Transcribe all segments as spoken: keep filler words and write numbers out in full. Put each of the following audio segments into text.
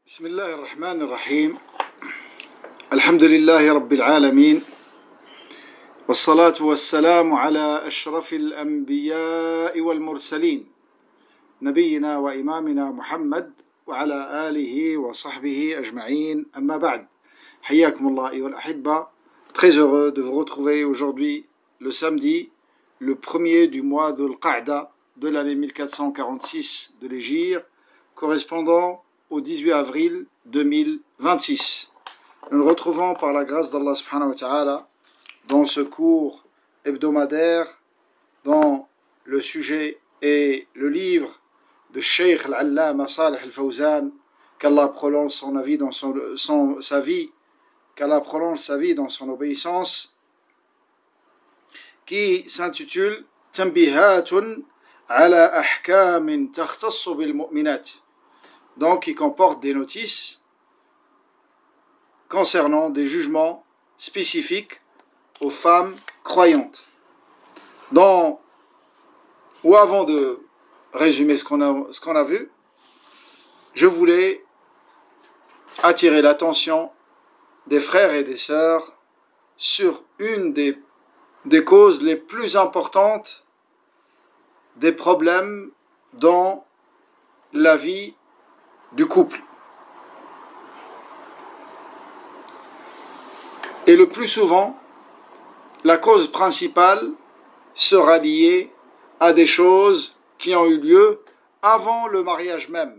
بسم الله الرحمن الرحيم الحمد لله رب العالمين والصلاة والسلام على أشرف الأنبياء والمرسلين نبينا وإمامنا محمد وعلى آله وصحبه أجمعين أما بعد حياكم الله أيها الأحبة. Très heureux de vous retrouver aujourd'hui le samedi le premier du mois de Dhul-Qa'da de l'année mille quatre cent quarante-six de l'Hégire, correspondant au dix-huit avril deux mille vingt-six. Nous nous retrouvons par la grâce d'Allah subhanahu wa ta'ala dans ce cours hebdomadaire dont le sujet est le livre de Cheikh Al-Allama Salih Al-Fawzan, qu'Allah prolonge son, avis dans son, son, sa vie, qu'Allah prolonge sa vie dans son obéissance, qui s'intitule Tanbihatun ala ahkamin takhtassu bil mu'minat, donc qui comporte des notices concernant des jugements spécifiques aux femmes croyantes. Dans, ou avant de résumer ce qu'on a, ce qu'on a vu, je voulais attirer l'attention des frères et des sœurs sur une des, des causes les plus importantes des problèmes dans la vie du couple. Et le plus souvent, la cause principale sera liée à des choses qui ont eu lieu avant le mariage même,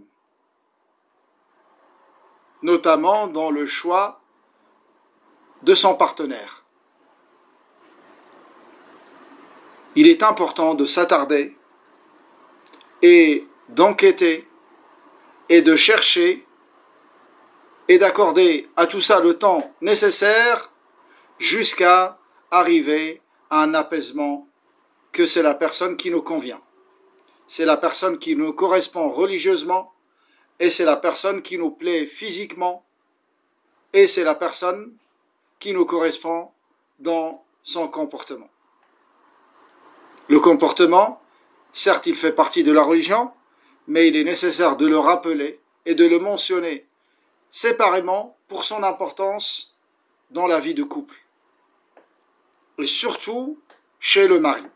notamment dans le choix de son partenaire. Il est important de s'attarder et d'enquêter et de chercher et d'accorder à tout ça le temps nécessaire jusqu'à arriver à un apaisement, que c'est la personne qui nous convient. C'est la personne qui nous correspond religieusement, et c'est la personne qui nous plaît physiquement, et c'est la personne qui nous correspond dans son comportement. Le comportement, certes, il fait partie de la religion, mais il est nécessaire de le rappeler et de le mentionner séparément pour son importance dans la vie de couple. Et surtout chez le mari.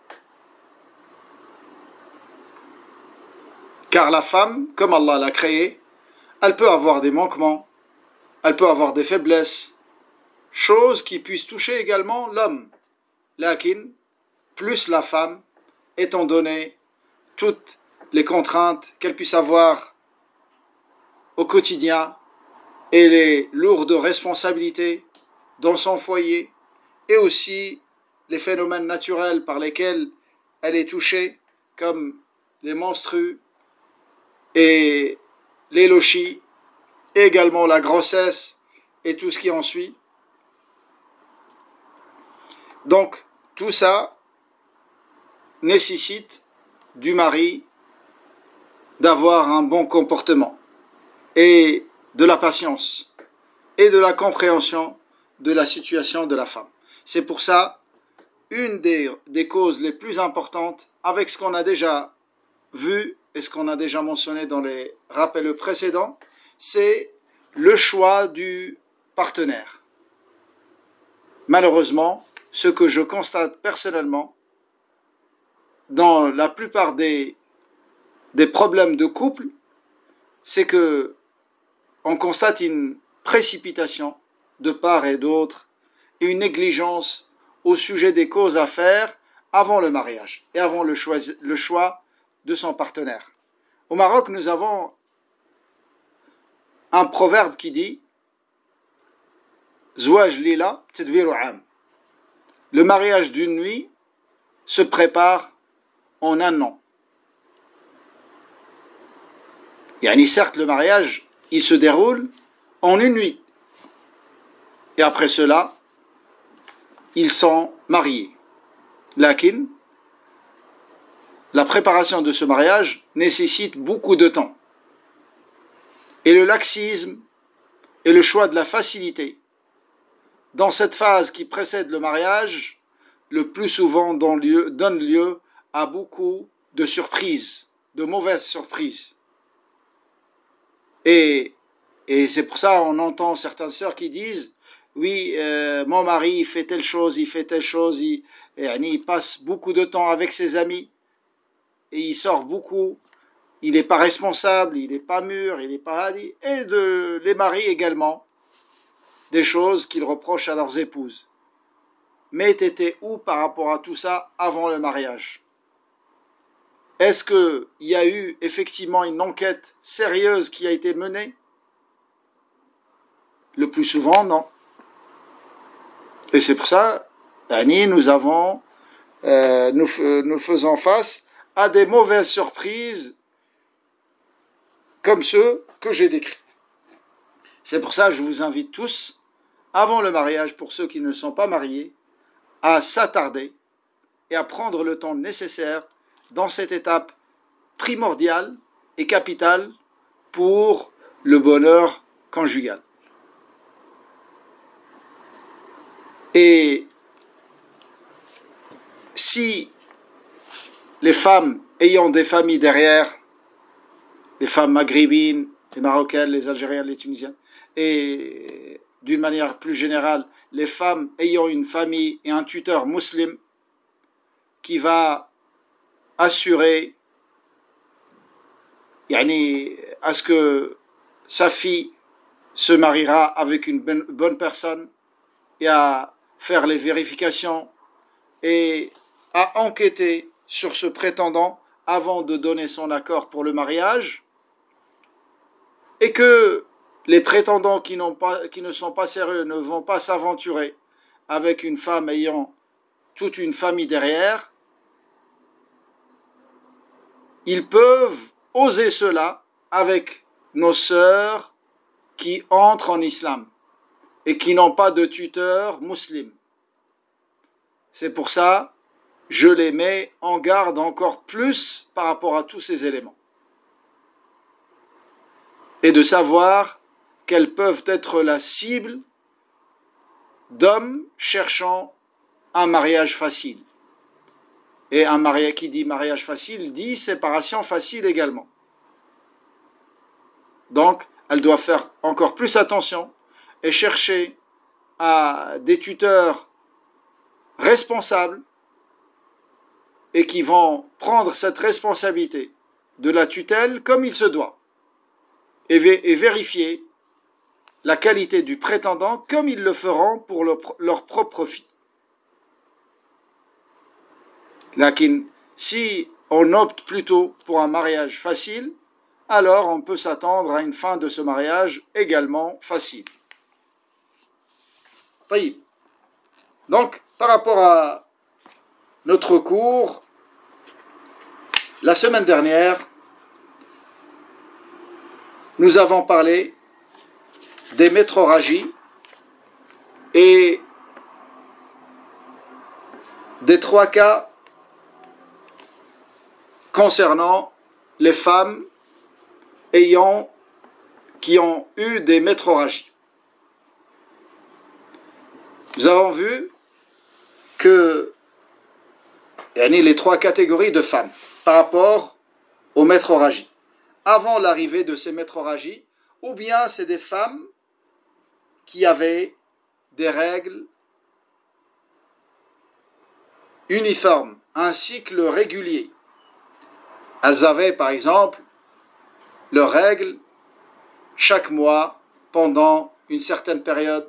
Car la femme, comme Allah l'a créée, elle peut avoir des manquements, elle peut avoir des faiblesses, choses qui puissent toucher également l'homme. Lakin, plus la femme, étant donné toutes les contraintes qu'elle puisse avoir au quotidien et les lourdes responsabilités dans son foyer, et aussi les phénomènes naturels par lesquels elle est touchée, comme les menstrues et les lochis, et également la grossesse et tout ce qui en suit. Donc, tout ça nécessite du mari d'avoir un bon comportement et de la patience et de la compréhension de la situation de la femme. C'est pour ça une des, des causes les plus importantes, avec ce qu'on a déjà vu et ce qu'on a déjà mentionné dans les rappels précédents, c'est le choix du partenaire. Malheureusement, ce que je constate personnellement, dans la plupart des, des problèmes de couple, c'est que on constate une précipitation de part et d'autre et une négligence au sujet des causes à faire avant le mariage et avant le choix, le choix de son partenaire. Au Maroc, nous avons un proverbe qui dit Zouaj lila tadbiru am. Le mariage d'une nuit se prépare en un an. Yani certes, le mariage, il se déroule en une nuit. Et après cela, ils sont mariés. Lakin, la préparation de ce mariage nécessite beaucoup de temps. Et le laxisme et le choix de la facilité dans cette phase qui précède le mariage, le plus souvent donne lieu, donne lieu à beaucoup de surprises, de mauvaises surprises. Et Et c'est pour ça on entend certaines sœurs qui disent oui, euh, mon mari il fait telle chose, il fait telle chose, il, il passe beaucoup de temps avec ses amis et il sort beaucoup, il n'est pas responsable, il n'est pas mûr, il n'est pas hadi. Et de, les maris également, des choses qu'ils reprochent à leurs épouses. Mais t'étais où par rapport à tout ça avant le mariage? Est-ce qu'il y a eu effectivement une enquête sérieuse qui a été menée? Le plus souvent, non. Et c'est pour ça, Annie, nous avons, euh, nous, nous faisons face à des mauvaises surprises comme ceux que j'ai décrits. C'est pour ça que je vous invite tous, avant le mariage, pour ceux qui ne sont pas mariés, à s'attarder et à prendre le temps nécessaire dans cette étape primordiale et capitale pour le bonheur conjugal. Et si les femmes ayant des familles derrière, les femmes maghrébines, les marocaines, les algériennes, les tunisiennes, et d'une manière plus générale, les femmes ayant une famille et un tuteur musulman qui va assurer yani, à ce que sa fille se mariera avec une bonne personne et à faire les vérifications et à enquêter sur ce prétendant avant de donner son accord pour le mariage, et que les prétendants qui, n'ont pas, qui ne sont pas sérieux ne vont pas s'aventurer avec une femme ayant toute une famille derrière, ils peuvent oser cela avec nos sœurs qui entrent en islam et qui n'ont pas de tuteur musulman. C'est pour ça que je les mets en garde encore plus par rapport à tous ces éléments. Et de savoir qu'elles peuvent être la cible d'hommes cherchant un mariage facile. Et un mariage qui dit mariage facile dit séparation facile également. Donc, elles doivent faire encore plus attention et chercher à des tuteurs responsables et qui vont prendre cette responsabilité de la tutelle comme il se doit et, vé- et vérifier la qualité du prétendant comme ils le feront pour le, leur propre fille. Lakin, si on opte plutôt pour un mariage facile, alors on peut s'attendre à une fin de ce mariage également facile. طيب. Donc, par rapport à notre cours, la semaine dernière, nous avons parlé des métroragies et des trois cas concernant les femmes ayant, qui ont eu des métroragies. Nous avons vu que les trois catégories de femmes par rapport aux métroragies. Avant l'arrivée de ces métroragies, ou bien c'est des femmes qui avaient des règles uniformes, un cycle régulier. Elles avaient par exemple leurs règles chaque mois pendant une certaine période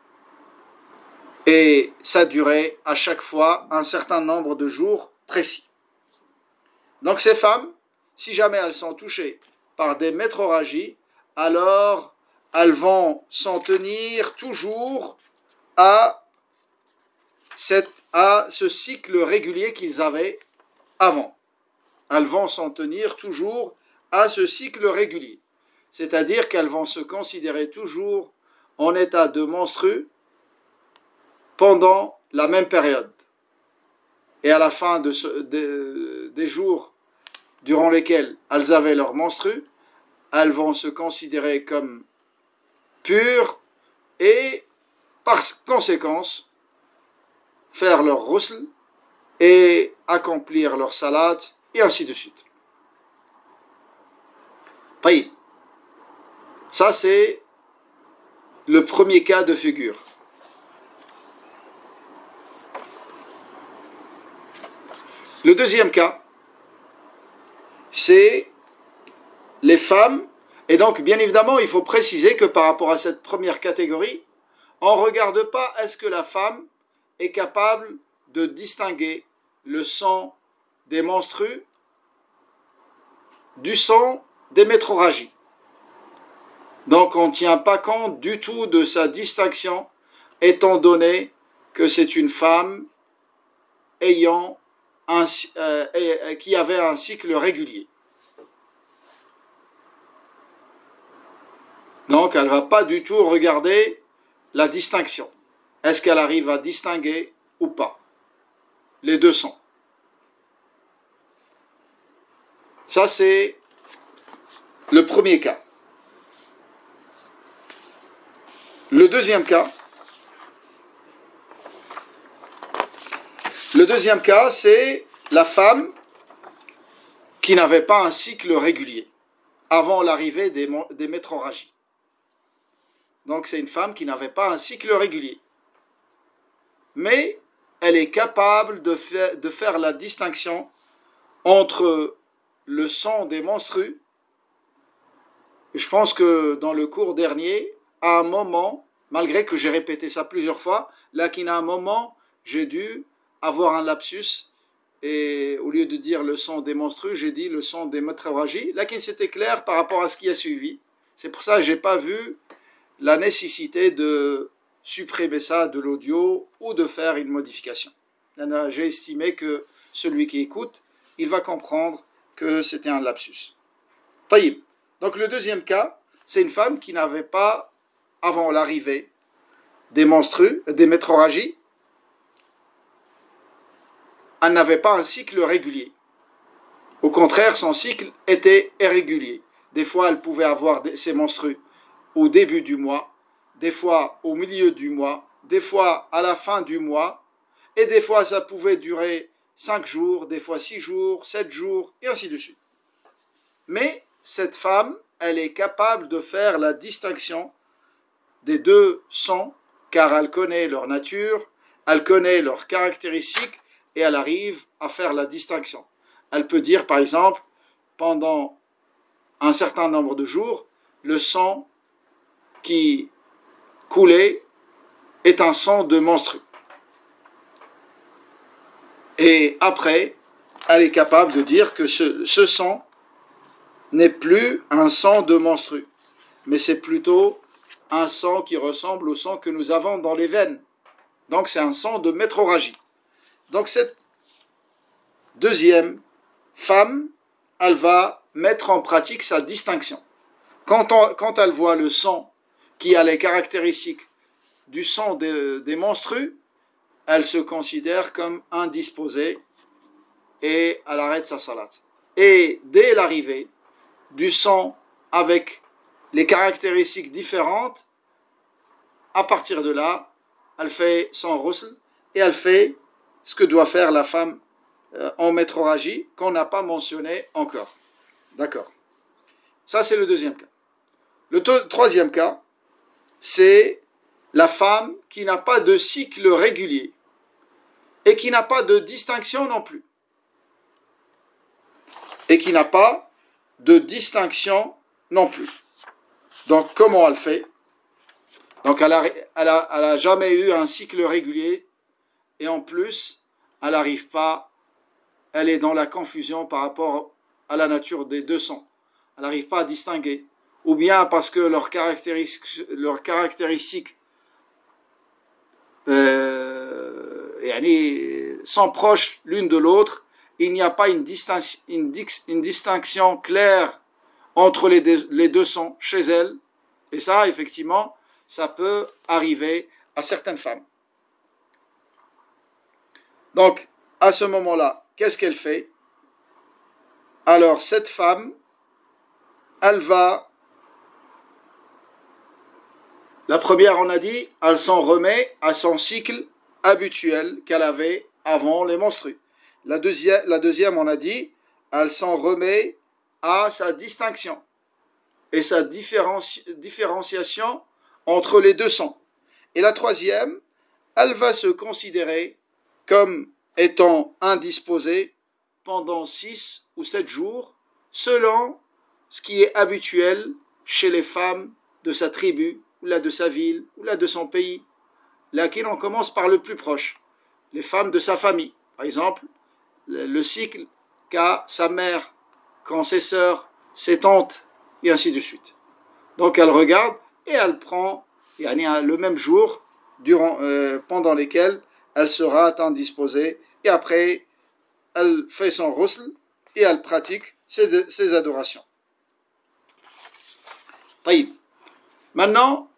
et ça durait à chaque fois un certain nombre de jours précis. Donc ces femmes, si jamais elles sont touchées par des métroragies, alors elles vont s'en tenir toujours à, cette, à ce cycle régulier qu'ils avaient avant. Elles vont s'en tenir toujours à ce cycle régulier. C'est-à-dire qu'elles vont se considérer toujours en état de menstru pendant la même période. Et à la fin de ce, de, des jours durant lesquels elles avaient leur menstru, elles vont se considérer comme pures et par conséquence faire leur ghusl et accomplir leur salat et ainsi de suite. طيب. Ça, c'est le premier cas de figure. Le deuxième cas, c'est les femmes. Et donc, bien évidemment, il faut préciser que par rapport à cette première catégorie, on ne regarde pas est-ce que la femme est capable de distinguer le sang des menstrues du sang des métrorragies. Donc, on ne tient pas compte du tout de sa distinction, étant donné que c'est une femme ayant un, euh, qui avait un cycle régulier. Donc, elle ne va pas du tout regarder la distinction. Est-ce qu'elle arrive à distinguer ou pas les deux sangs? Ça, c'est le premier cas. Le deuxième cas, le deuxième cas, c'est la femme qui n'avait pas un cycle régulier avant l'arrivée des, des métrorragies. Donc, c'est une femme qui n'avait pas un cycle régulier. Mais elle est capable de faire, de faire la distinction entre le sang des menstrues. Je pense que dans le cours dernier, à un moment, malgré que j'ai répété ça plusieurs fois, là qu'à un moment, j'ai dû avoir un lapsus et au lieu de dire le sang des menstrues, j'ai dit le sang des métrorragies. Là qu'il c'était clair par rapport à ce qui a suivi. C'est pour ça que je n'ai pas vu la nécessité de supprimer ça de l'audio ou de faire une modification. J'ai estimé que celui qui écoute, il va comprendre que c'était un lapsus. Taïb. Donc le deuxième cas, c'est une femme qui n'avait pas, avant l'arrivée des menstrues, des métrorragies, elle n'avait pas un cycle régulier. Au contraire, son cycle était irrégulier. Des fois, elle pouvait avoir ses menstrues au début du mois, des fois au milieu du mois, des fois à la fin du mois, et des fois ça pouvait durer cinq jours, des fois six jours, sept jours, et ainsi de suite. Mais cette femme, elle est capable de faire la distinction des deux sangs, car elle connaît leur nature, elle connaît leurs caractéristiques, et elle arrive à faire la distinction. Elle peut dire, par exemple, pendant un certain nombre de jours, le sang qui coulait est un sang de menstru. Et après, elle est capable de dire que ce, ce sang n'est plus un sang de menstru, mais c'est plutôt un sang qui ressemble au sang que nous avons dans les veines. Donc c'est un sang de métrorragie. Donc cette deuxième femme, elle va mettre en pratique sa distinction. Quand, on, quand elle voit le sang qui a les caractéristiques du sang des, des menstrues, elle se considère comme indisposée et elle arrête sa salat. Et dès l'arrivée du sang avec les caractéristiques différentes, à partir de là, elle fait son ghusl et elle fait ce que doit faire la femme en métrorragie qu'on n'a pas mentionné encore. D'accord. Ça, c'est le deuxième cas. Le to- troisième cas, c'est la femme qui n'a pas de cycle régulier et qui n'a pas de distinction non plus. Et qui n'a pas de distinction non plus. Donc, comment elle fait? Donc, elle a, elle a, elle a jamais eu un cycle régulier et en plus, elle n'arrive pas, elle est dans la confusion par rapport à la nature des deux sangs. Elle n'arrive pas à distinguer. Ou bien parce que leurs caractéristiques, leurs caractéristiques euh, sont proches l'une de l'autre, il n'y a pas une, distinction, une, une distinction claire entre les deux, les deux sangs chez elle. Et ça, effectivement, ça peut arriver à certaines femmes. Donc, à ce moment-là, qu'est-ce qu'elle fait? Alors, cette femme, elle va... La première, on a dit, elle s'en remet à son cycle habituel qu'elle avait avant les menstrues. La deuxième, la deuxième, on a dit, elle s'en remet à sa distinction. et sa différenci différenciation entre les deux sangs. Et la troisième, elle va se considérer comme étant indisposée pendant six ou sept jours, selon ce qui est habituel chez les femmes de sa tribu, ou là de sa ville, ou là de son pays. Là, on commence par le plus proche, les femmes de sa famille. Par exemple, le cycle qu'a sa mère, quand ses sœurs, ses tantes, et ainsi de suite. Donc elle regarde et elle prend le même jour durant, euh, pendant lesquels elle sera indisposée, et après elle fait son ghusl et elle pratique ses, ses adorations. Taïb. Maintenant,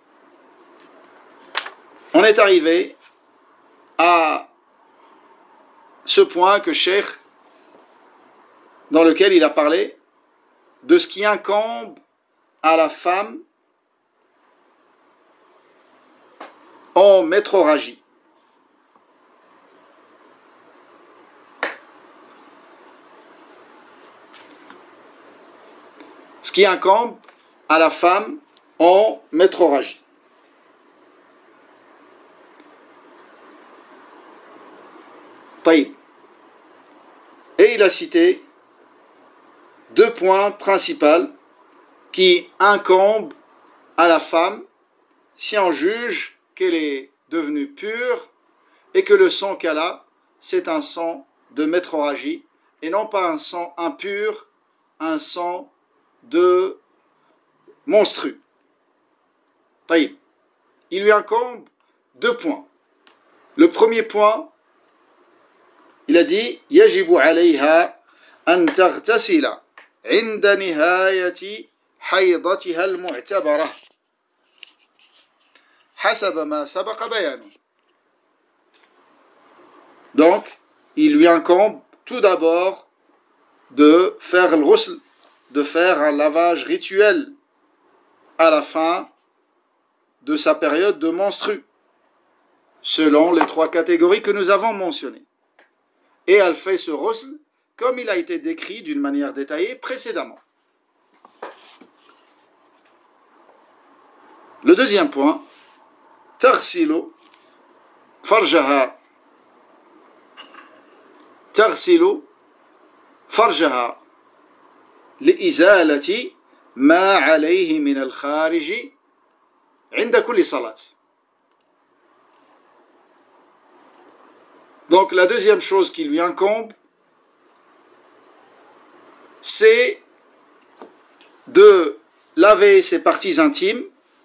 on est arrivé à ce point que Cheikh, dans lequel il a parlé de ce qui incombe à la femme en métroragie. Ce qui incombe à la femme en métroragie. Taïb. Et il a cité deux points principaux qui incombent à la femme si on juge qu'elle est devenue pure et que le sang qu'elle a, c'est un sang de métroragie et non pas un sang impur, un sang de monstru. Taïb. Il lui incombe deux points. Le premier point, il a dit يجب عليها أن تغتسل عند نهاية حيضتها المعتبرة حسب ما سبق بيانه. Donc, il lui incombe tout d'abord de faire le ghusl, de faire un lavage rituel à la fin de sa période de menstru, selon les trois catégories que nous avons mentionnées. Et elle fait ce ghusl comme il a été décrit d'une manière détaillée précédemment. Le deuxième point, تغسل فرجها تغسل فرجها لإزالة ما عليه من الخارج عند كل صلاة. Donc la deuxième chose qui lui incombe, c'est de laver ses parties intimes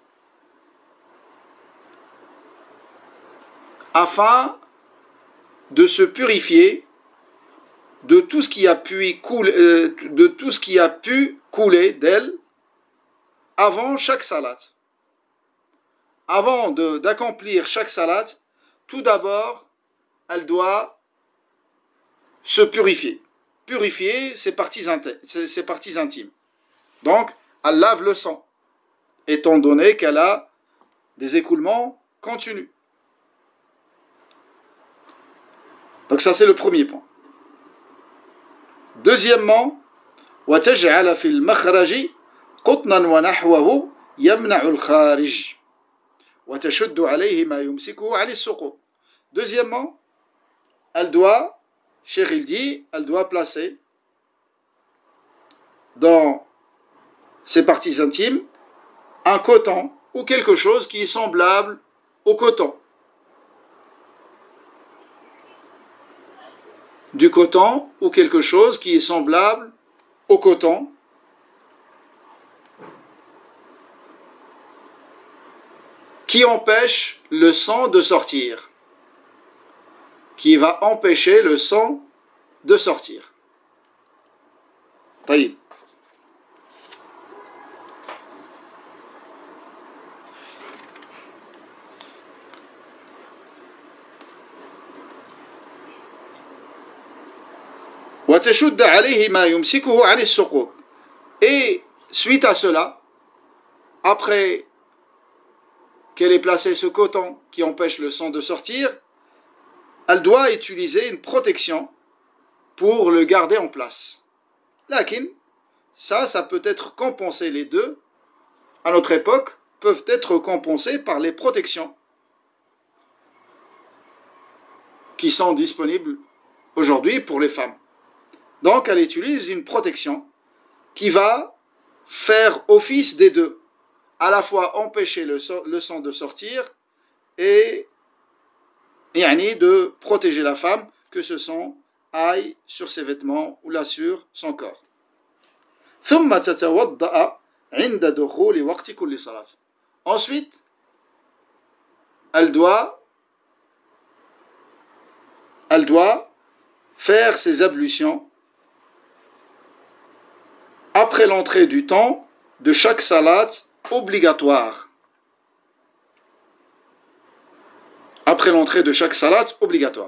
afin de se purifier de tout ce qui a pu couler, euh, de tout ce qui a pu couler d'elle avant chaque salat. Avant de, d'accomplir chaque salat, tout d'abord, elle doit se purifier. Purifier ses parties, inti- ses parties intimes. Donc, elle lave le sang, étant donné qu'elle a des écoulements continus. Donc ça, c'est le premier point. Deuxièmement, وتجعل في المخرج قطنا ونحوه يمنع الخارج وتشد عليه ما يمسكه عن السقوط. Deuxièmement, elle doit, Cheikh il dit, elle doit placer dans ses parties intimes un coton ou quelque chose qui est semblable au coton. Du coton ou quelque chose qui est semblable au coton qui empêche le sang de sortir, qui va empêcher le sang de sortir. طيب. وتشد عليه ما يمسكه عن السقوط. Et suite à cela, après qu'elle ait placé ce coton qui empêche le sang de sortir, elle doit utiliser une protection pour le garder en place. Lakin, ça, ça peut être compensé, les deux, à notre époque, peuvent être compensés par les protections qui sont disponibles aujourd'hui pour les femmes. Donc, elle utilise une protection qui va faire office des deux, à la fois empêcher le, so- le sang de sortir et yani, de protéger la femme que ce sang aille sur ses vêtements ou là sur son corps. ثم تتوضأ عند دخول وقت كل صلاة. Ensuite, elle doit, elle doit faire ses ablutions après l'entrée du temps de chaque salat obligatoire. Après l'entrée de chaque salat obligatoire.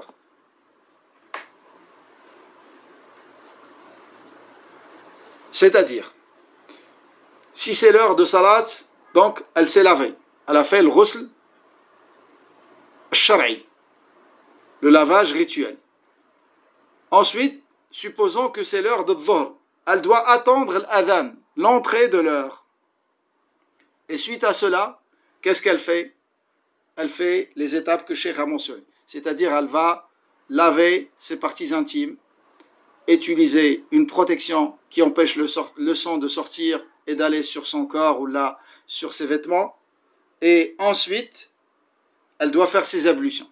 C'est-à-dire, si c'est l'heure de salat, donc elle s'est lavée. Elle a fait le ghusl shar'i, le lavage rituel. Ensuite, supposons que c'est l'heure de dhuhr. Elle doit attendre l'adhan, l'entrée de l'heure. Et suite à cela, qu'est-ce qu'elle fait? Elle fait les étapes que Cheikh a mentionnées. C'est-à-dire, elle va laver ses parties intimes, utiliser une protection qui empêche le, sort, le sang de sortir et d'aller sur son corps ou là sur ses vêtements. Et ensuite, elle doit faire ses ablutions.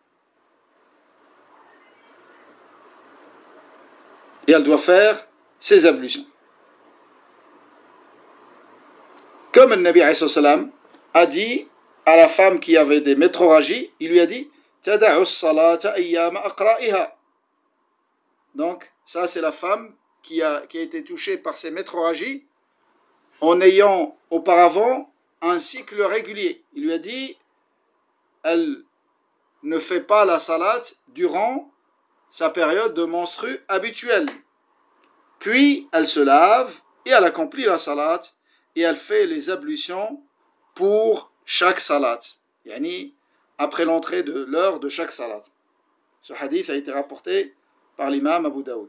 Et elle doit faire ses ablutions. Comme le Nabi alayhi salam a dit à la femme qui avait des métrorragies, il lui a dit Tada'u as-salata ayyama aqra'iha. Donc, ça c'est la femme qui a, qui a été touchée par ces métrorragies en ayant auparavant un cycle régulier. Il lui a dit elle ne fait pas la salat durant sa période de menstru habituelle. Puis elle se lave et elle accomplit la salat et elle fait les ablutions pour chaque salat. Yani après l'entrée de l'heure de chaque salat. Ce hadith a été rapporté par l'imam Abu Daoud.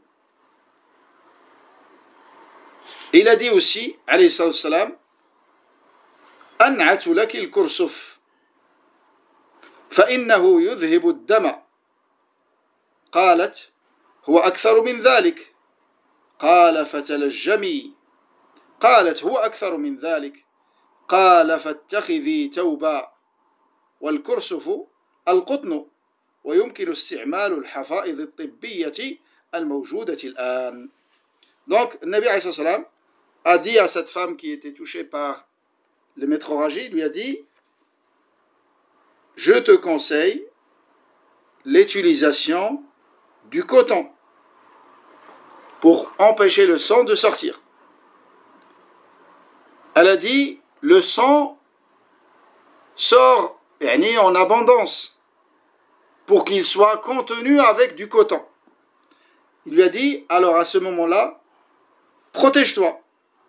Et il a dit aussi, alayhi salam, أنعت لك الكرسف فإنه يذهب الدم. قالت هو أكثر من ذلك. قال فتلجمي. قالت هو أكثر من ذلك. قال فاتخذي توبا. والكرسف القطن ويمكن استعمال الحفائظ الطبية الموجودة الآن. Donc, le Nabi alayhi salam a dit à cette femme qui était touchée par les métrorragies, lui a dit je te conseille l'utilisation du coton pour empêcher le sang de sortir. Elle a dit le sang sort en abondance pour qu'il soit contenu avec du coton. Il lui a dit alors à ce moment-là protège-toi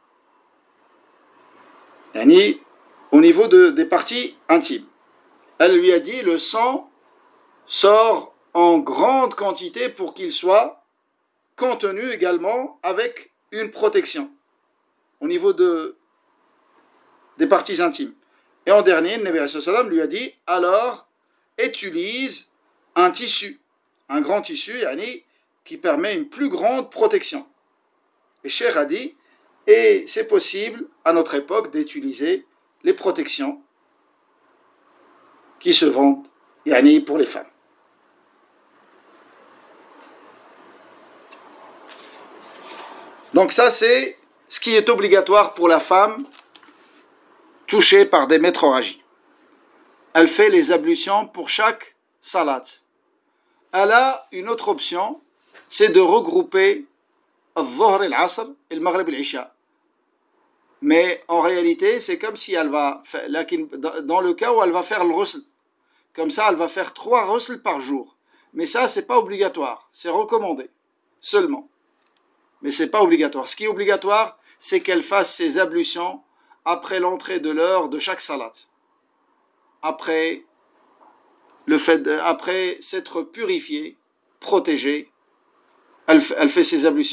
yani, au niveau de, des parties intimes. Elle lui a dit le sang sort en grande quantité pour qu'il soit contenu également avec une protection au niveau de, des parties intimes. Et en dernier, le Nabi alayhi salam lui a dit alors utilise un tissu, un grand tissu yani, qui permet une plus grande protection. Et Cheikh a dit et c'est possible à notre époque d'utiliser les protections qui se vendent yani, pour les femmes. Donc ça c'est ce qui est obligatoire pour la femme touchée par des métrorragies. Elle fait les ablutions pour chaque salat. Elle a une autre option, c'est de regrouper al-Dhuhr, al-Asr et le Maghrib al-Isha. Mais en réalité, c'est comme si elle va, dans le cas où elle va faire le ghusl. Comme ça, elle va faire trois ghusl par jour. Mais ça, c'est pas obligatoire. C'est recommandé. Seulement. Mais c'est pas obligatoire. Ce qui est obligatoire, c'est qu'elle fasse ses ablutions après l'entrée de l'heure de chaque salat. Après, le fait de, après s'être purifiée, protégée, elle, elle fait ses ablutions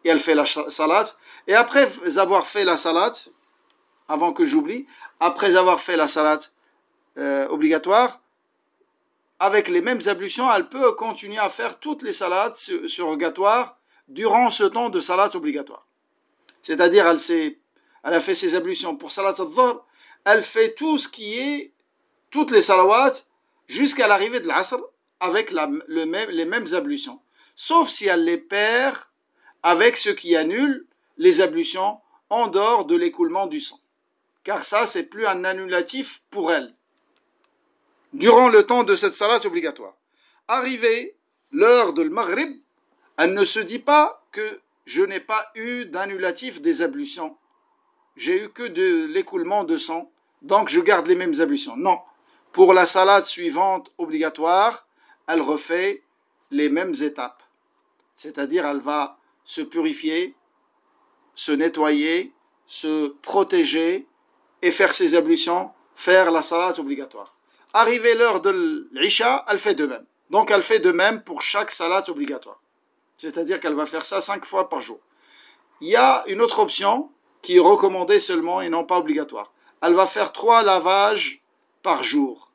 et elle fait la salat. Et après avoir fait la salat, avant que j'oublie, après avoir fait la salat euh, obligatoire, avec les mêmes ablutions, elle peut continuer à faire toutes les salats surrogatoires durant ce temps de salat obligatoire. C'est-à-dire, elle, elle a fait ses ablutions pour salat al-dhuhr, elle fait tout ce qui est, toutes les salawats, jusqu'à l'arrivée de l'asr, avec la, le même, les mêmes ablutions. Sauf si elle les perd avec ce qui annule les ablutions en dehors de l'écoulement du sang. Car ça, c'est plus un annulatif pour elle. Durant le temps de cette salat obligatoire. Arrivé l'heure de l'Maghrib, elle ne se dit pas que je n'ai pas eu d'annulatif des ablutions. J'ai eu que de l'écoulement de sang, donc je garde les mêmes ablutions. Non. Pour la salat suivante obligatoire, elle refait les mêmes étapes. C'est-à-dire, elle va se purifier, se nettoyer, se protéger et faire ses ablutions, faire la salat obligatoire. Arrivé l'heure de l'Isha, elle fait de même. Donc elle fait de même pour chaque salat obligatoire. C'est-à-dire qu'elle va faire ça cinq fois par jour. Il y a une autre option qui est recommandée seulement et non pas obligatoire. Elle va faire trois lavages par jour.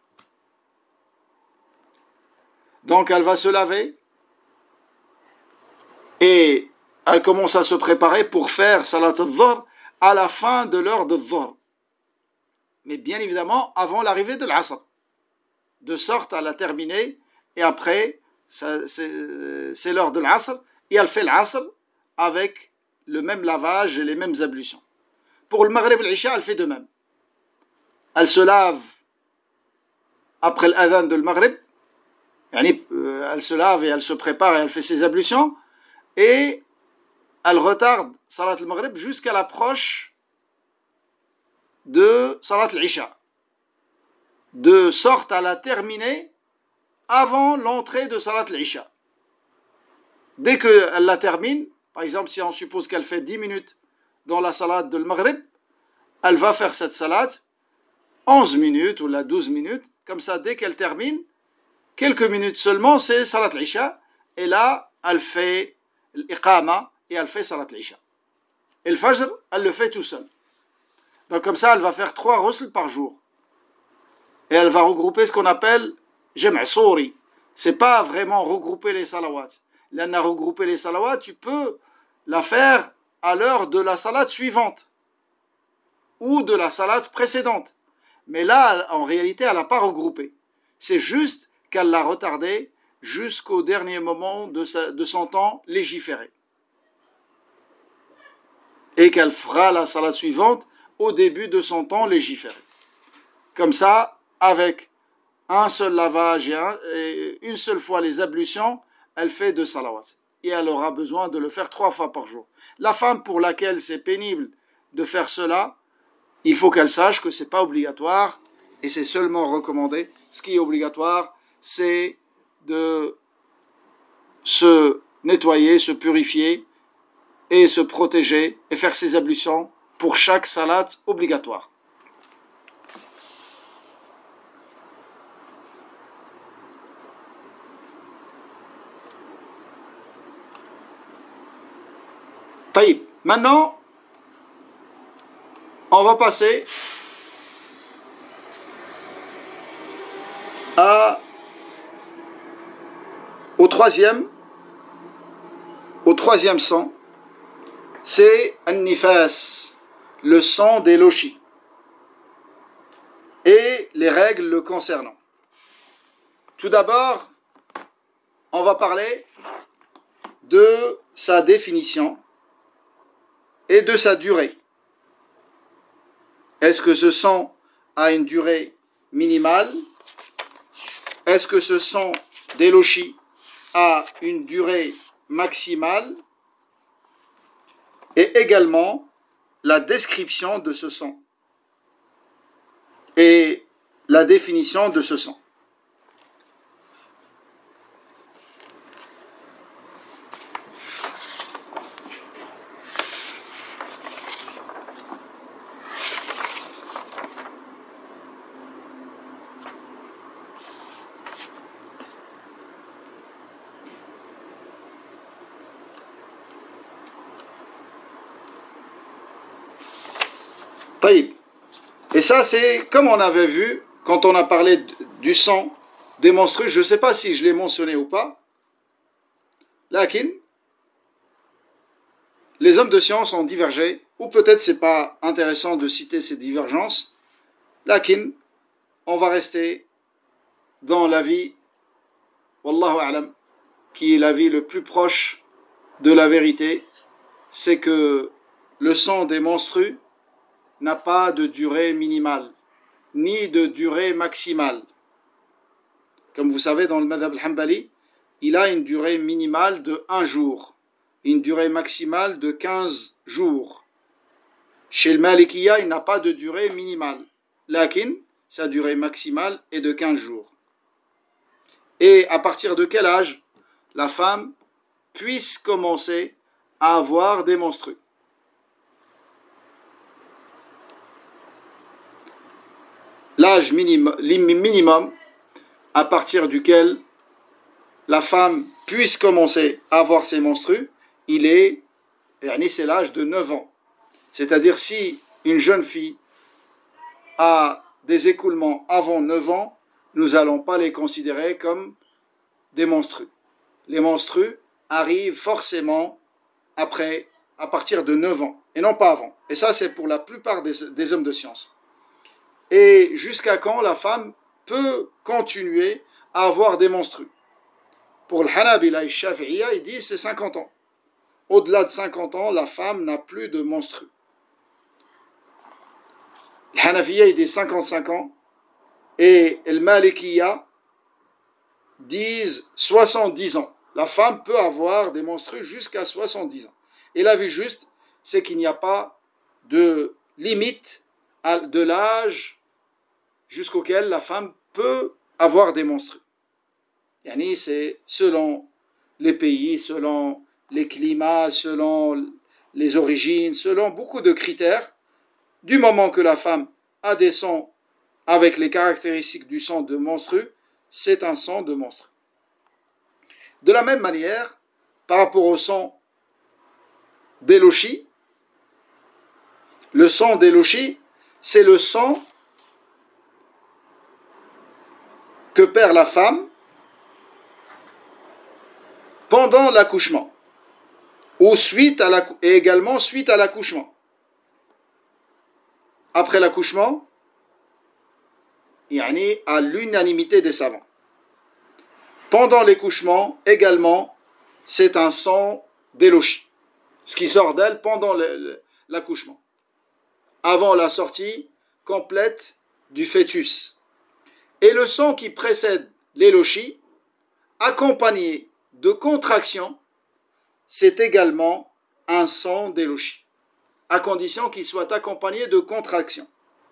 Donc elle va se laver et elle commence à se préparer pour faire salat al-dhuhr à la fin de l'heure de dhuhr. Mais bien évidemment avant l'arrivée de l'asr. De sorte à la terminer et après c'est, c'est l'heure de l'asr et elle fait l'asr avec le même lavage et les mêmes ablutions. Pour le maghrib et l'isha, elle fait de même. Elle se lave après l'adhan de le maghrib, elle se lave et elle se prépare et elle fait ses ablutions et elle retarde salat al-maghrib jusqu'à l'approche de salat al-isha, de sorte à la terminer avant l'entrée de salat al-isha. Dès qu'elle la termine, par exemple si on suppose qu'elle fait dix minutes dans la salat de maghrib, elle va faire cette salat onze minutes ou la douze minutes, comme ça dès qu'elle termine, quelques minutes seulement c'est salat al-isha, et là elle fait l'iqama et elle fait salat al-isha. Et le fajr, elle le fait tout seul. Donc comme ça elle va faire trois ghusl par jour. Et elle va regrouper ce qu'on appelle jam' souri. C'est pas vraiment regrouper les salawats. Là, on a regroupé les salawats, tu peux la faire à l'heure de la salat suivante ou de la salat précédente. Mais là, en réalité, elle n'a pas regroupé. C'est juste qu'elle l'a retardé jusqu'au dernier moment de, sa, de son temps légiféré. Et qu'elle fera la salat suivante au début de son temps légiféré. Comme ça, avec un seul lavage et, un, et une seule fois les ablutions, elle fait deux salawats. Et elle aura besoin de le faire trois fois par jour. La femme pour laquelle c'est pénible de faire cela, il faut qu'elle sache que ce n'est pas obligatoire et c'est seulement recommandé. Ce qui est obligatoire, c'est de se nettoyer, se purifier et se protéger et faire ses ablutions pour chaque salat obligatoire. Taïb. Maintenant, on va passer à, au troisième, au troisième sang, c'est an-nifas, le sang des lochis, et les règles le concernant. Tout d'abord, on va parler de sa définition et de sa durée. Est-ce que ce sang a une durée minimale? Est-ce que ce sang des lochis a une durée maximale? Et également la description de ce sang et la définition de ce sang. طيب. Et ça, c'est comme on avait vu quand on a parlé du sang des menstrues. Je ne sais pas si je l'ai mentionné ou pas. Lakin, les hommes de science ont divergé, ou peut-être c'est pas intéressant de citer ces divergences. Lakin, on va rester dans l'avis, wallahu a'lam, qui est l'avis le plus proche de la vérité, c'est que le sang des menstrues n'a pas de durée minimale, ni de durée maximale. Comme vous savez, dans le madhab al-Hanbali, il a une durée minimale de un jour, une durée maximale de quinze jours. Chez le Malikiya, il n'a pas de durée minimale. Lakin, sa durée maximale est de quinze jours. Et à partir de quel âge la femme puisse commencer à avoir des menstrues? L'âge minimum, minimum à partir duquel la femme puisse commencer à avoir ses menstrues, il est, c'est l'âge de neuf ans. C'est-à-dire si une jeune fille a des écoulements avant neuf ans, nous n'allons pas les considérer comme des menstrues. Les menstrues arrivent forcément après, à partir de neuf ans, et non pas avant. Et ça, c'est pour la plupart des, des hommes de science. Et jusqu'à quand la femme peut continuer à avoir des menstrues? Pour le Hanabila et Shafi'iyya, ils disent c'est cinquante ans. Au-delà de cinquante ans, la femme n'a plus de menstrues. Le Hanafiya, il dit cinquante-cinq ans. Et le Malikiya disent soixante-dix ans. La femme peut avoir des menstrues jusqu'à soixante-dix ans. Et la vie juste, c'est qu'il n'y a pas de limite de l'âge jusqu'auquel la femme peut avoir des menstrues. Yani c'est selon les pays, selon les climats, selon les origines, selon beaucoup de critères. Du moment que la femme a des sangs avec les caractéristiques du sang de menstru, c'est un sang de menstru. De la même manière, par rapport au sang d'élochi, le sang d'élochi, c'est le sang que perd la femme pendant l'accouchement ou suite à l'accouchement, et également suite à l'accouchement. Après l'accouchement, yani à l'unanimité des savants. Pendant l'accouchement, également, c'est un sang d'élochi, ce qui sort d'elle pendant l'accouchement, avant la sortie complète du fœtus. Et le sang qui précède l'élochi, accompagné de contractions, c'est également un sang d'élochi, à condition qu'il soit accompagné de contractions.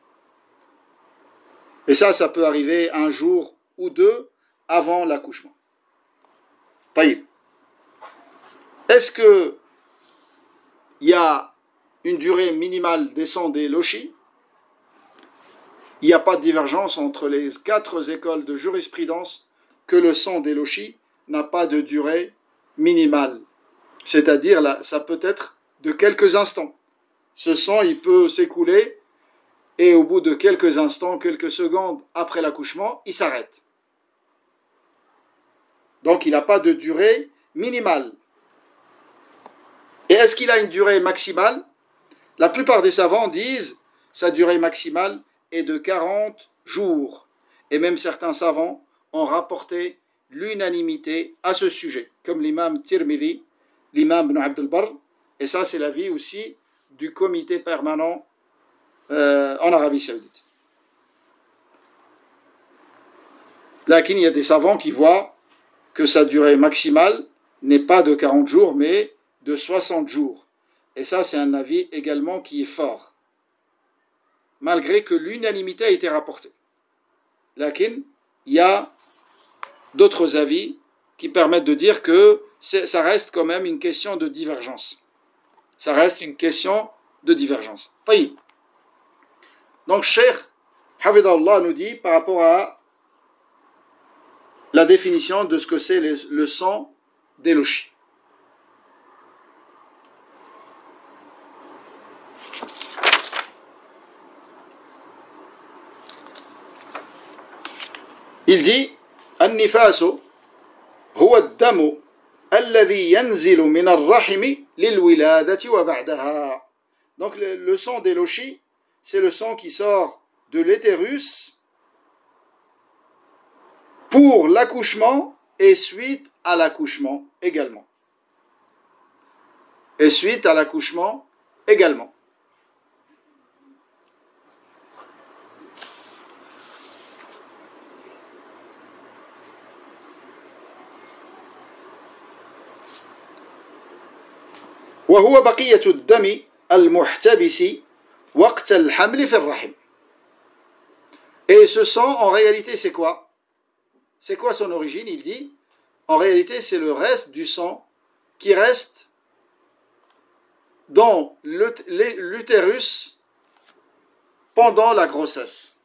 Et ça, ça peut arriver un jour ou deux avant l'accouchement. Taïb. Est-ce que il y a une durée minimale des sangs d'élochi? Il n'y a pas de divergence entre les quatre écoles de jurisprudence que le sang d'élochi n'a pas de durée minimale. C'est-à-dire, là, ça peut être de quelques instants. Ce sang, il peut s'écouler et au bout de quelques instants, quelques secondes après l'accouchement, il s'arrête. Donc, il n'a pas de durée minimale. Et est-ce qu'il a une durée maximale? La plupart des savants disent sa durée maximale est de quarante jours. Et même certains savants ont rapporté l'unanimité à ce sujet, comme l'imam Tirmidhi, l'imam Ibn Abd al-Barr, et ça c'est l'avis aussi du comité permanent euh, en Arabie Saoudite. Là, il y a des savants qui voient que sa durée maximale n'est pas de quarante jours, mais de soixante jours. Et ça, c'est un avis également qui est fort, malgré que l'unanimité a été rapportée. Lakin, il y a d'autres avis qui permettent de dire que ça reste quand même une question de divergence. Ça reste une question de divergence. Taïb. Donc, Cheikh Hafidallah nous dit par rapport à la définition de ce que c'est le sang d'élochi. il dit النفاس هو الدم الذي ينزل من الرحم للولادة وبعدها. Donc le, le sang d'élochi, c'est le sang qui sort de l'utérus pour l'accouchement et suite à l'accouchement également. Et suite à l'accouchement également. وهو بقية الدم المحتبس وقت الحمل في الرحم. Et ce sang, en réalité, c'est quoi? C'est quoi son origine? Il dit, en réalité, c'est le reste du sang qui reste dans l'utérus pendant la grossesse.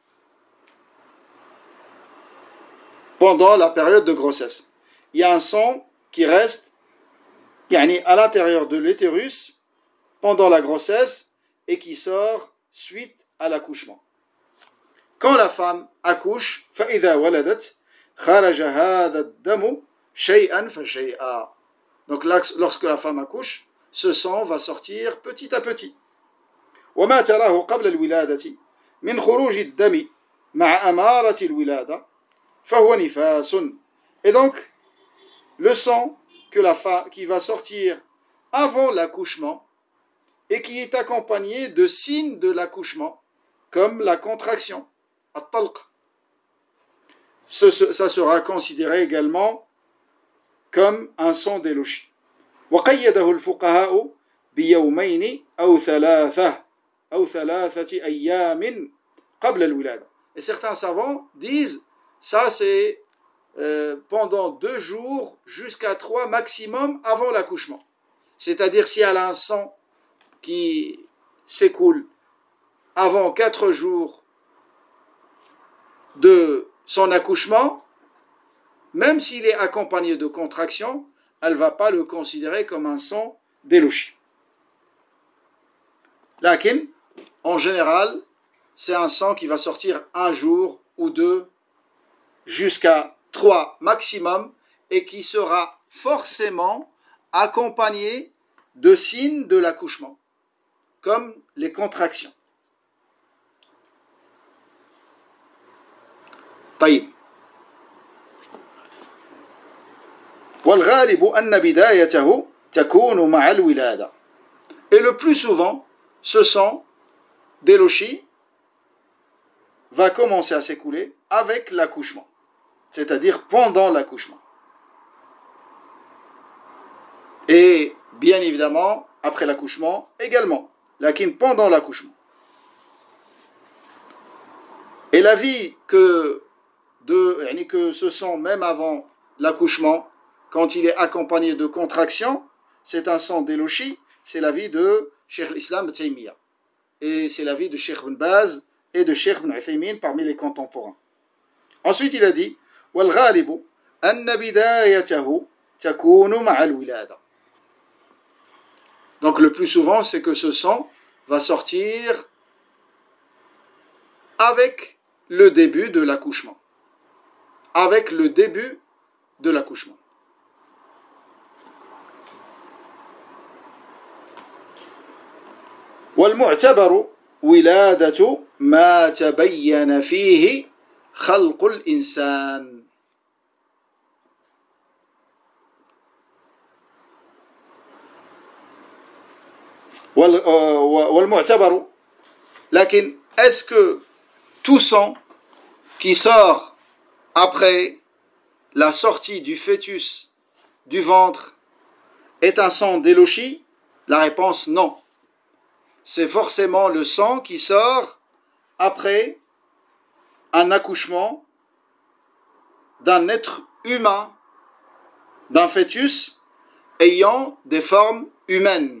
Pendant la période de grossesse. Il y a un sang qui reste à l'intérieur de l'utérus pendant la grossesse et qui sort suite à l'accouchement. Quand la femme accouche, فإذا ولدت خرج هذا الدم شيئا فشيئا. Donc lorsque la femme accouche, ce sang va sortir petit à petit. وما تراه قبل الولادة من خروج الدم مع أمارة الولادة فهو نفاس. Et donc le sang que la femme qui va sortir avant l'accouchement et qui est accompagné de signes de l'accouchement comme la contraction, at-talq. Ça sera considéré également comme un sang d'élochi. وقيده الفقهاء بيومين أو ثلاثة أو ثلاثة أيام قبل الولادة. Et certains savants disent ça c'est Euh, pendant deux jours jusqu'à trois maximum avant l'accouchement. C'est-à-dire si elle a un sang qui s'écoule avant quatre jours de son accouchement, même s'il est accompagné de contractions, elle ne va pas le considérer comme un sang d'élochi. Lakin, en général, c'est un sang qui va sortir un jour ou deux jusqu'à trois maximum et qui sera forcément accompagné de signes de l'accouchement, comme les contractions. طيب. والغالب أن بدايته تكون مع الولادة. Et le plus souvent, ce sang d'élochi va commencer à s'écouler avec l'accouchement. C'est-à-dire pendant l'accouchement. Et bien évidemment, après l'accouchement également, lakin pendant l'accouchement. Et l'avis que, de, que ce sang, même avant l'accouchement, quand il est accompagné de contractions, c'est un sang d'élochi, c'est l'avis de Cheikh l'Islam Ibn Taymiyyah. Et c'est l'avis de Cheikh Ibn Baz et de Cheikh Ibn Uthaymin parmi les contemporains. Ensuite, il a dit والغالب أن بدايته تكون مع الولادة. Donc le plus souvent, c'est que ce sang va sortir avec le début de l'accouchement. Avec le début de l'accouchement. والمعتبر ولادة ما تبين فيه خلق الإنسان. والمعتبر, lakin est-ce que tout sang qui sort après la sortie du fœtus du ventre est un sang d'élochi? La réponse non. C'est forcément le sang qui sort après un accouchement d'un être humain, d'un fœtus ayant des formes humaines.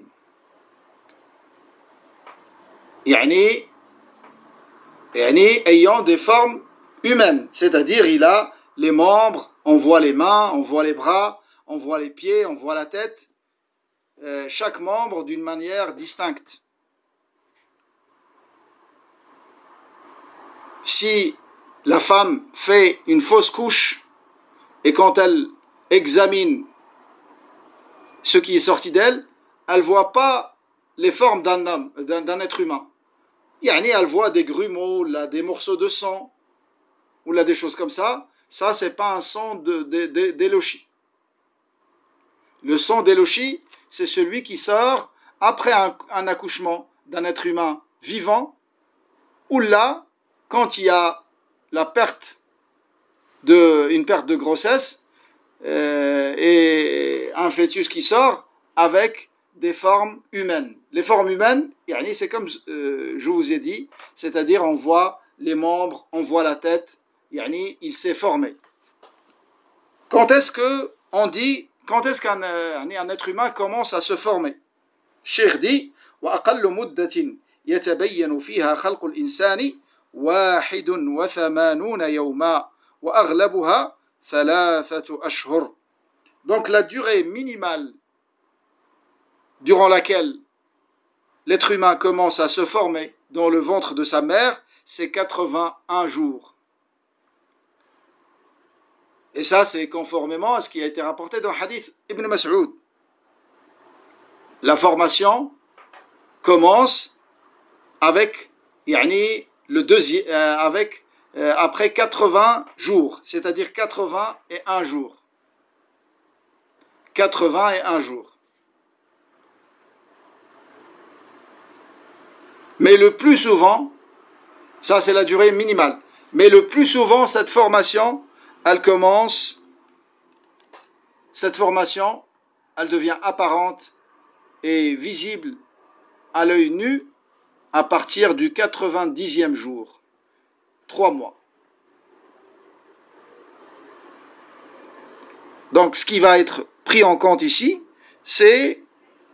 يعني يعني ayant des formes humaines, c'est-à-dire il a les membres, on voit les mains, on voit les bras, on voit les pieds, on voit la tête, euh, chaque membre d'une manière distincte. Si la femme fait une fausse couche et quand elle examine ce qui est sorti d'elle, elle ne voit pas les formes d'un homme, d'un, d'un être humain. Yani, elle voit des grumeaux, là, des morceaux de sang, ou là, des choses comme ça. Ça, c'est pas un sang de, de, de, d'élochi. Le sang d'élochi, c'est celui qui sort après un, un accouchement d'un être humain vivant, ou là, quand il y a la perte de, une perte de grossesse euh, et un fœtus qui sort avec des formes humaines. Les formes humaines, c'est comme euh, je vous ai dit, c'est-à-dire on voit les membres, on voit la tête, il s'est formé. Quand est-ce que on dit, quand est-ce qu'un un être humain commence à se former? Cheikh dit, وأقل مدة يتبين فيها خلق الإنسان واحد وثمانون يوما وأغلبها ثلاثة أشهر. Donc la durée minimale durant laquelle l'être humain commence à se former dans le ventre de sa mère, c'est quatre-vingt-un jours. Et ça, c'est conformément à ce qui a été rapporté dans le hadith Ibn Mas'ud. La formation commence avec, yani, le deuxième, euh, avec, euh, après quatre-vingts jours, c'est-à-dire quatre-vingt-un jours. quatre-vingt-un jours. Mais le plus souvent, ça c'est la durée minimale, mais le plus souvent cette formation, elle commence, cette formation, elle devient apparente et visible à l'œil nu à partir du quatre-vingt-dixième jour, trois mois. Donc ce qui va être pris en compte ici, c'est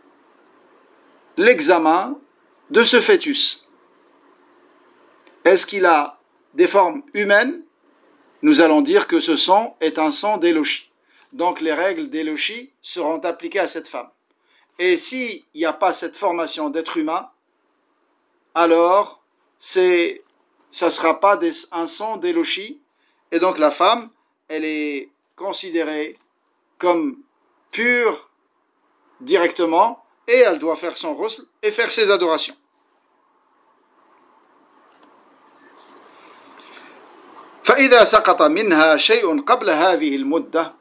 l'examen de ce fœtus. Est-ce qu'il a des formes humaines? Nous allons dire que ce sang est un sang d'élochi. Donc les règles d'élochi seront appliquées à cette femme. Et s'il n'y a pas cette formation d'être humain, alors c'est, ça ne sera pas des, un sang d'élochi. Et donc la femme, elle est considérée comme pure directement et elle doit faire son ghusl et faire ses adorations. فإذا سقط منها شيء قبل هذه المدة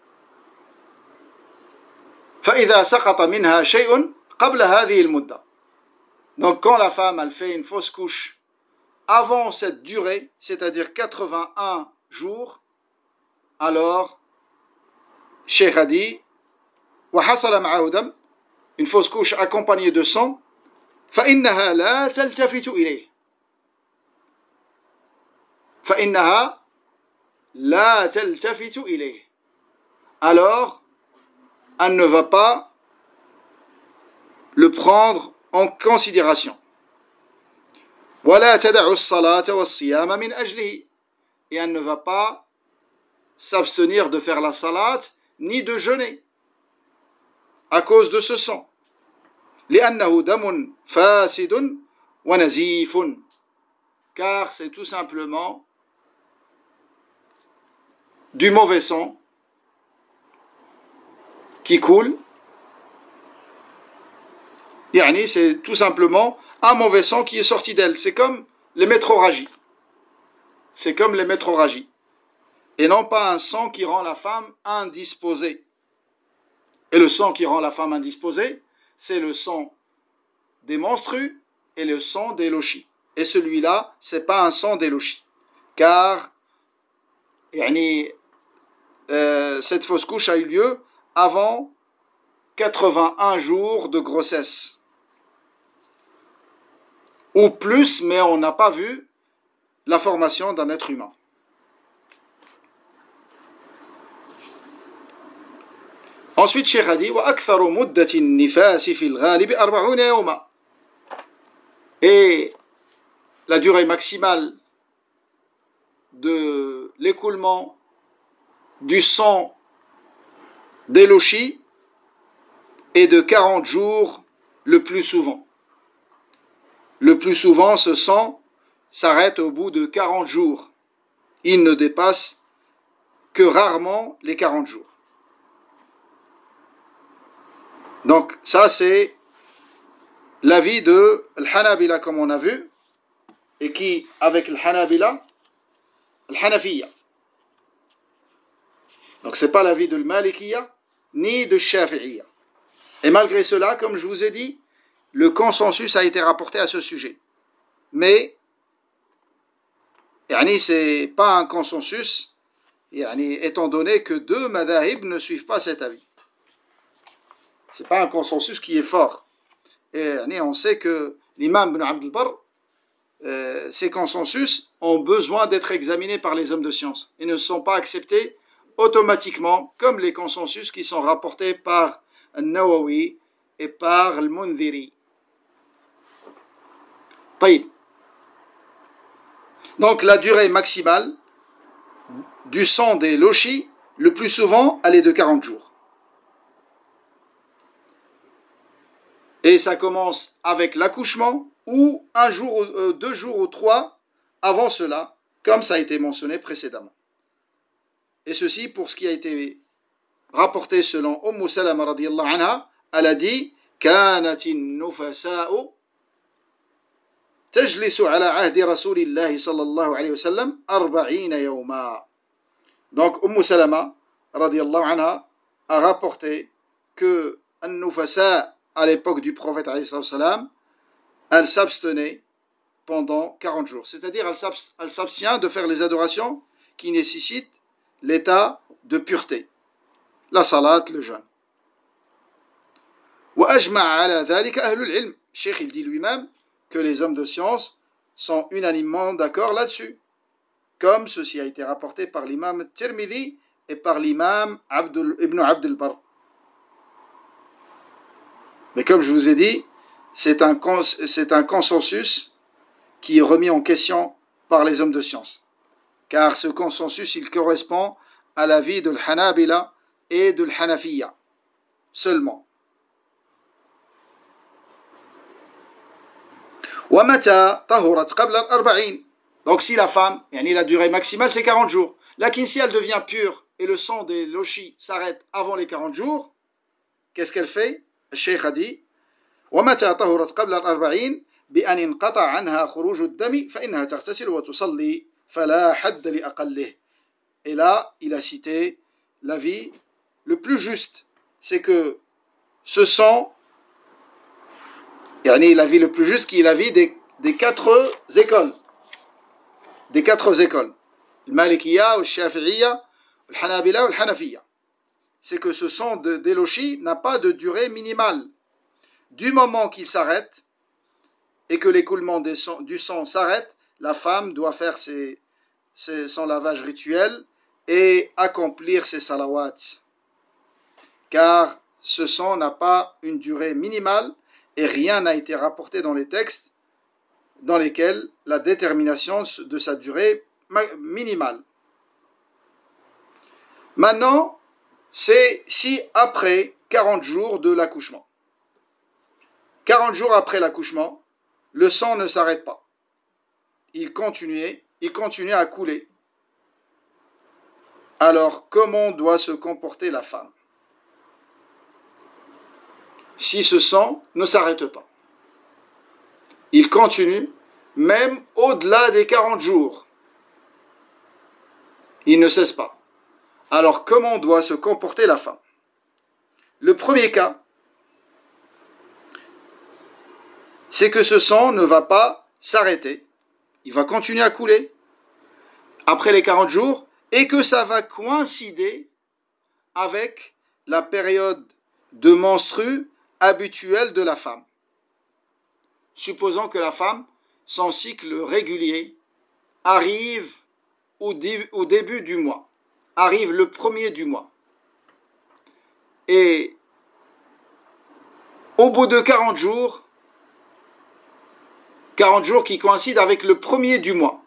فإذا سقط منها شيء قبل هذه المدة. Donc quand la femme elle fait une fausse couche avant cette durée, c'est-à-dire quatre-vingt-un jours, alors Cheikh a dit وحصل معه دم, une fausse couche accompagnée de sang, فإنها لا تلتفت إليه فإنها لا تلتفت إليه. Alors elle ne va pas le prendre en considération. ولا تدع الصلاة والصيام من أجله. Et elle ne va pas s'abstenir de faire la salat ni de jeûner à cause de ce sang. لأنه دم فاسد ونزيف. Car c'est tout simplement du mauvais sang qui coule. Yani, c'est tout simplement un mauvais sang qui est sorti d'elle. C'est comme les métrorragies. C'est comme les métrorragies. Et non pas un sang qui rend la femme indisposée. Et le sang qui rend la femme indisposée, c'est le sang des menstrues et le sang des lochis. Et celui-là, c'est pas un sang des lochis. Car, yani, euh, cette fausse couche a eu lieu avant quatre-vingt-un jours de grossesse. Ou plus, mais on n'a pas vu la formation d'un être humain. Ensuite, Cheikh a dit وأكثر مدة النفاس في الغالب أربعون يوما. Et la durée maximale de l'écoulement du sang d'élochi est de quarante jours le plus souvent. Le plus souvent, ce sang s'arrête au bout de quarante jours. il ne dépasse que rarement les quarante jours. Donc ça c'est l'avis de l'Hanabila comme on a vu, et qui avec l'Hanabila, l'Hanafiya. Donc c'est pas l'avis de l'Malikiya ni de Shafi'iyya. Et malgré cela, comme je vous ai dit, le consensus a été rapporté à ce sujet. Mais yani, c'est pas un consensus, yani, étant donné que deux madhahib ne suivent pas cet avis. C'est pas un consensus qui est fort. Et yani, on sait que l'imam Ibn Abd al-Barr, euh, ces consensus ont besoin d'être examinés par les hommes de science et ne sont pas acceptés automatiquement comme les consensus qui sont rapportés par An-Nawawi et par Al-Mundhiri. Taïb. Donc la durée maximale du sang des lochis, le plus souvent, elle est de quarante jours. Et ça commence avec l'accouchement ou un jour, euh, deux jours ou trois avant cela, comme ça a été mentionné précédemment. Et ceci pour ce qui a été rapporté selon Umm Salama radiyallahu anha, elle a dit كانت النفساء تجلس على عهد رسول الله صلى الله عليه وسلم أربعين يوما. Donc Umm Salama radiyallahu anha a rapporté que An-Nufasa à l'époque du prophète alayhi salam, elle s'abstenait pendant quarante jours. C'est-à-dire elle s'abstient de faire les adorations qui nécessitent l'état de pureté. La salat, le jeûne. وأجمع على ذلك أهل العلم. Cheikh il dit lui-même que les hommes de science sont unanimement d'accord là-dessus. Comme ceci a été rapporté par l'imam Tirmidhi et par l'imam Abdul, Ibn Abd al-Barr. Mais comme je vous ai dit, c'est un, c'est un consensus qui est remis en question par les hommes de science. Car ce consensus, il correspond à l'avis de l'Hanabila et de l'Hanafiya seulement. وَمَتَى طَهُرَتْ قَبْلَ الْأَرْبَعِينَ. Donc si la femme, yani la durée maximale c'est quarante jours. Lakin si elle devient pure et le sang des lochis s'arrête avant les quarante jours, qu'est-ce qu'elle fait? Le cheikh a dit وَمَتَى طَهُرَتْ قَبْلَ الْأَرْبَعِينَ بأن انقطع عنها خروج الدم فإنها تغتسل وتصلي فلا حد لأقله. Et là, il a cité l'avis le plus juste, c'est que ce sang, yani l'avis le plus juste qui est l'avis des, des quatre écoles, des quatre écoles, le Malikiya, le Shafi'iyya, le Hanabila ou le Hanafiya, c'est que ce sang de, des lochis n'a pas de durée minimale. Du moment qu'il s'arrête et que l'écoulement des sang, du sang s'arrête, la femme doit faire ses, ses, son lavage rituel et accomplir ses salawats. Car ce sang n'a pas une durée minimale et rien n'a été rapporté dans les textes dans lesquels la détermination de sa durée minimale. Maintenant, c'est si après quarante jours de l'accouchement. quarante jours après l'accouchement, le sang ne s'arrête pas. Il continuait, il continuait à couler. Alors, comment doit se comporter la femme si ce sang ne s'arrête pas? Il continue, même au-delà des quarante jours. Il ne cesse pas. Alors, comment doit se comporter la femme? Le premier cas, c'est que ce sang ne va pas s'arrêter. Il va continuer à couler après les quarante jours et que ça va coïncider avec la période de menstru habituelle de la femme. Supposons que la femme, son cycle régulier, arrive au, dé- au début du mois, arrive le premier du mois. Et au bout de quarante jours, quarante jours qui coïncident avec le premier du mois,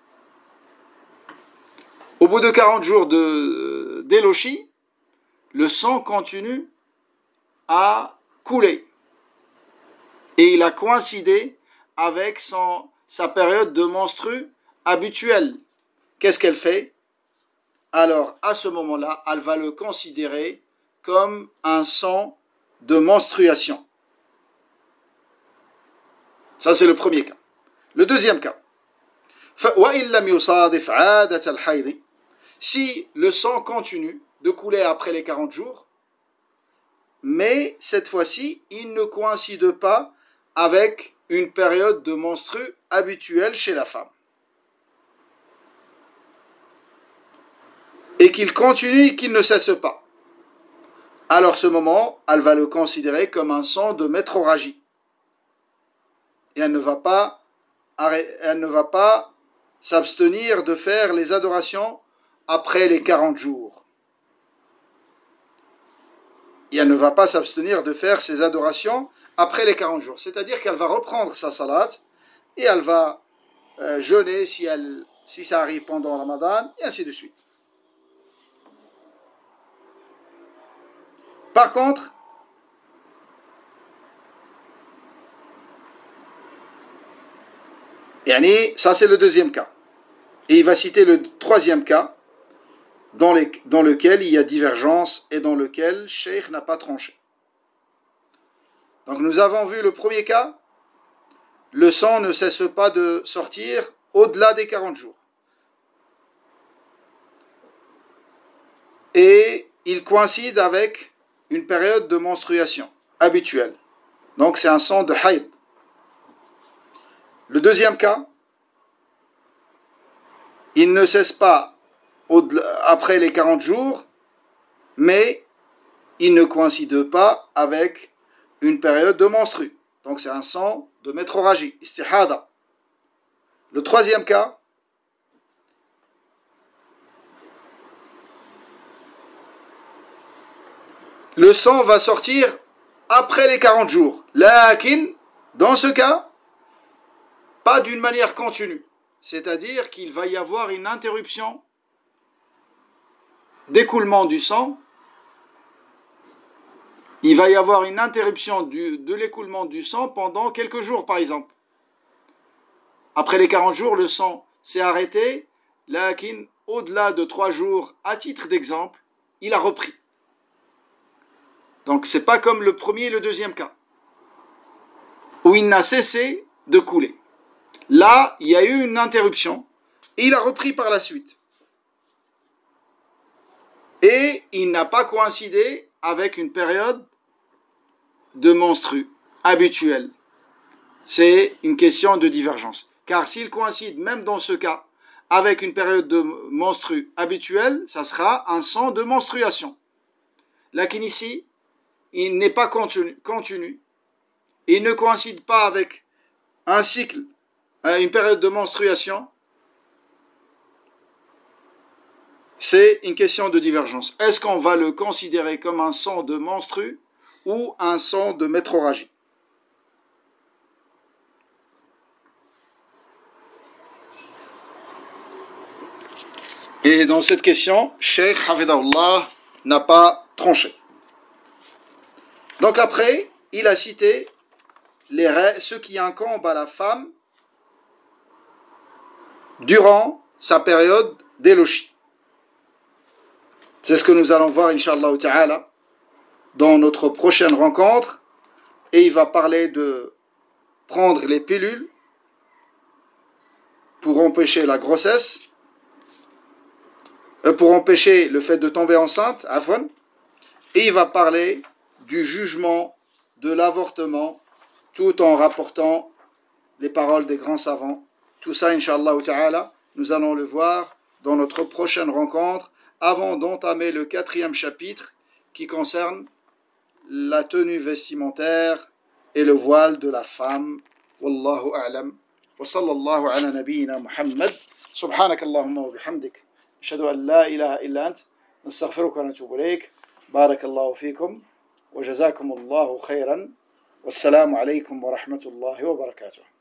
au bout de quarante jours de d'élochi, le sang continue à couler. Et il a coïncidé avec son, sa période de menstru habituelle. Qu'est-ce qu'elle fait? alors à ce moment-là, elle va le considérer comme un sang de menstruation. Ça, c'est le premier cas. Le deuxième cas, si le sang continue de couler après les quarante jours, mais cette fois-ci, il ne coïncide pas avec une période de menstru habituelle chez la femme. Et qu'il continue et qu'il ne cesse pas. Alors, ce moment, elle va le considérer comme un sang de métroragie. Et elle ne va pas, elle ne va pas s'abstenir de faire les adorations après les quarante jours. Et elle ne va pas s'abstenir de faire ses adorations après les quarante jours. C'est-à-dire qu'elle va reprendre sa salat et elle va euh, jeûner si, elle, si ça arrive pendant Ramadan, et ainsi de suite. Par contre, yani, ça c'est le deuxième cas. Et il va citer le troisième cas, dans, les, dans lequel il y a divergence et dans lequel Cheikh n'a pas tranché. Donc nous avons vu le premier cas, le sang ne cesse pas de sortir au-delà des quarante jours. Et il coïncide avec une période de menstruation habituelle. Donc c'est un sang de haïd. Le deuxième cas, il ne cesse pas après les quarante jours, mais il ne coïncide pas avec une période de menstru. Donc c'est un sang de métroragie, istihada. Le troisième cas, le sang va sortir après les quarante jours. Lakin, dans ce cas, pas d'une manière continue. C'est-à-dire qu'il va y avoir une interruption d'écoulement du sang. Il va y avoir une interruption du, de l'écoulement du sang pendant quelques jours, par exemple. Après les quarante jours, le sang s'est arrêté. Lakin, au-delà de trois jours, à titre d'exemple, il a repris. Donc, c'est pas comme le premier et le deuxième cas, où il n'a cessé de couler. Là, il y a eu une interruption, et il a repris par la suite. Et il n'a pas coïncidé avec une période de menstru habituelle. C'est une question de divergence. Car s'il coïncide, même dans ce cas, avec une période de menstru habituelle, ça sera un sang de menstruation. Lakin ici, il n'est pas continu, continu. Il ne coïncide pas avec un cycle, une période de menstruation. C'est une question de divergence. Est-ce qu'on va le considérer comme un sang de menstru ou un sang de métroragie? Et dans cette question, Cheikh Hafidahullah n'a pas tranché. Donc après, il a cité les règles, ce qui incombe à la femme durant sa période d'élochi. C'est ce que nous allons voir, Inch'Allah Ta'ala, dans notre prochaine rencontre. Et il va parler de prendre les pilules pour empêcher la grossesse, euh, pour empêcher le fait de tomber enceinte, afwan. Et il va parler du jugement de l'avortement, tout en rapportant les paroles des grands savants. Tout ça, Inch'Allah Ta'ala, nous allons le voir dans notre prochaine rencontre, avant d'entamer le quatrième chapitre qui concerne la tenue vestimentaire et le voile de la femme. Wallahu a'lam. Wa sallallahu ala nabiyyina Muhammad. Subhanak Allahumma wa bihamdik. Ashhadu an la ilaha illa ant. Nastaghfiruka wa natubu ilayk. Barakallahu fikum. Wa jazakumullahu khayran. Wassalamu alaykum wa rahmatullahi wa barakatuh.